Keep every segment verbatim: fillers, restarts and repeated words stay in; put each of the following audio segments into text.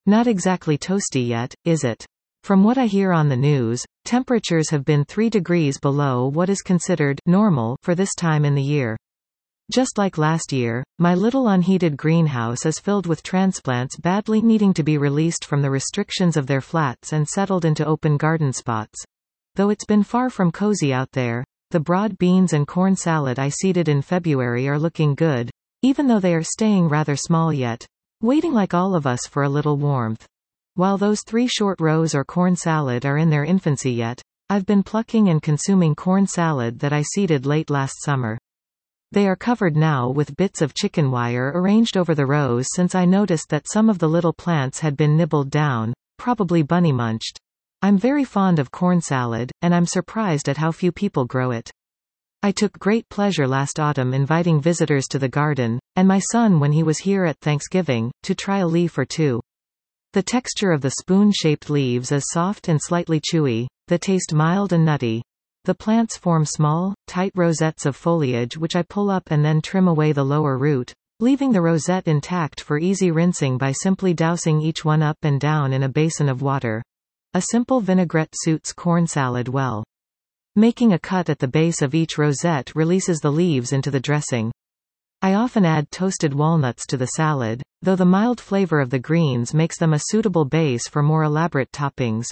Not exactly toasty yet, is it? From what I hear on the news, temperatures have been three degrees below what is considered normal for this time in the year. Just like last year, my little unheated greenhouse is filled with transplants badly needing to be released from the restrictions of their flats and settled into open garden spots. Though it's been far from cozy out there, the broad beans and corn salad I seeded in February are looking good, even though they are staying rather small yet, waiting like all of us for a little warmth. While those three short rows or corn salad are in their infancy yet, I've been plucking and consuming corn salad that I seeded late last summer. They are covered now with bits of chicken wire arranged over the rows since I noticed that some of the little plants had been nibbled down, probably bunny munched. I'm very fond of corn salad, and I'm surprised at how few people grow it. I took great pleasure last autumn inviting visitors to the garden, and my son when he was here at Thanksgiving, to try a leaf or two. The texture of the spoon-shaped leaves is soft and slightly chewy, the taste mild and nutty. The plants form small, tight rosettes of foliage which I pull up and then trim away the lower root, leaving the rosette intact for easy rinsing by simply dousing each one up and down in a basin of water. A simple vinaigrette suits corn salad well. Making a cut at the base of each rosette releases the leaves into the dressing. I often add toasted walnuts to the salad, though the mild flavor of the greens makes them a suitable base for more elaborate toppings.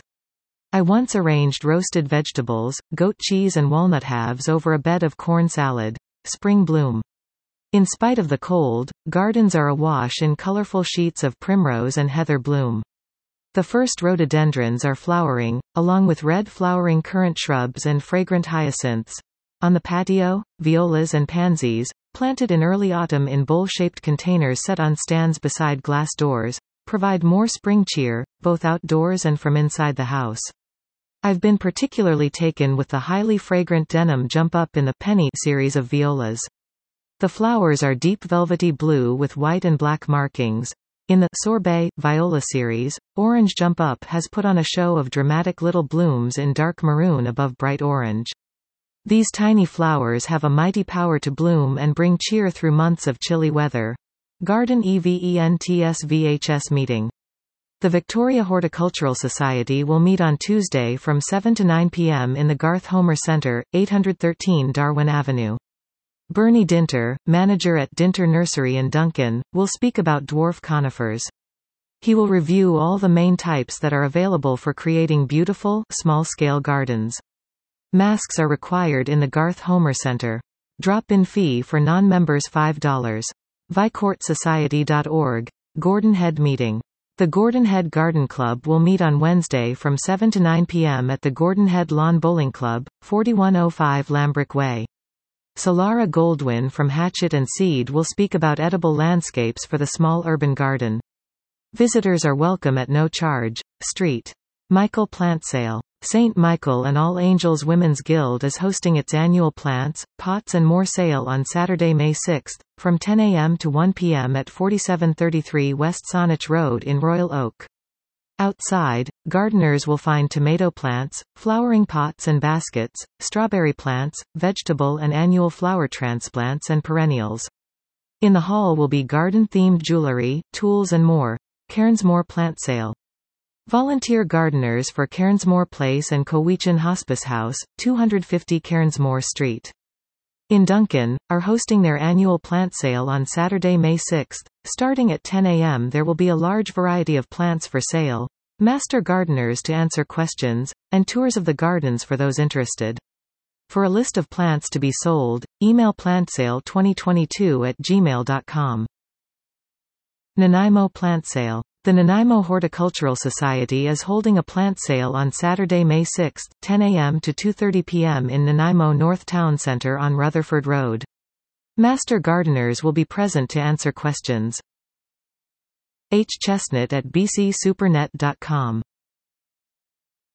I once arranged roasted vegetables, goat cheese and walnut halves over a bed of corn salad. Spring bloom. In spite of the cold, gardens are awash in colorful sheets of primrose and heather bloom. The first rhododendrons are flowering, along with red flowering currant shrubs and fragrant hyacinths. On the patio, violas and pansies, planted in early autumn in bowl-shaped containers set on stands beside glass doors, provide more spring cheer, both outdoors and from inside the house. I've been particularly taken with the highly fragrant denim jump up in the Penny series of violas. The flowers are deep velvety blue with white and black markings. In the Sorbet Viola series, Orange Jump Up has put on a show of dramatic little blooms in dark maroon above bright orange. These tiny flowers have a mighty power to bloom and bring cheer through months of chilly weather. Garden Events V H S meeting. The Victoria Horticultural Society will meet on Tuesday from seven to nine p m in the Garth Homer Centre, eight thirteen Darwin Avenue. Bernie Dinter, manager at Dinter Nursery in Duncan, will speak about dwarf conifers. He will review all the main types that are available for creating beautiful, small-scale gardens. Masks are required in the Garth Homer Centre. Drop-in fee for non-members five dollars. Vicourt Society dot org. Gordon Head meeting. The Gordon Head Garden Club will meet on Wednesday from seven to nine p m at the Gordon Head Lawn Bowling Club, forty-one oh five Lambrick Way. Solara Goldwyn from Hatchet and Seed will speak about edible landscapes for the small urban garden. Visitors are welcome at no charge. Street. Michael Plant Sale. Saint Michael and All Angels Women's Guild is hosting its annual plants, pots and more sale on Saturday, May sixth, from ten a m to one p m at forty-seven thirty-three West Saanich Road in Royal Oak. Outside, gardeners will find tomato plants, flowering pots and baskets, strawberry plants, vegetable and annual flower transplants and perennials. In the hall will be garden-themed jewelry, tools and more. Cairnsmore Plant Sale. Volunteer gardeners for Cairnsmore Place and Cowichan Hospice House, two fifty Cairnsmore Street. In Duncan, are hosting their annual plant sale on Saturday, May sixth. Starting at ten a m there will be a large variety of plants for sale, master gardeners to answer questions, and tours of the gardens for those interested. For a list of plants to be sold, email plantsale twenty twenty-two at gmail dot com. Nanaimo Plant Sale. The Nanaimo Horticultural Society is holding a plant sale on Saturday, May sixth, ten a m to two thirty p m in Nanaimo North Town Centre on Rutherford Road. Master gardeners will be present to answer questions. H. Chestnut at b c supernet dot com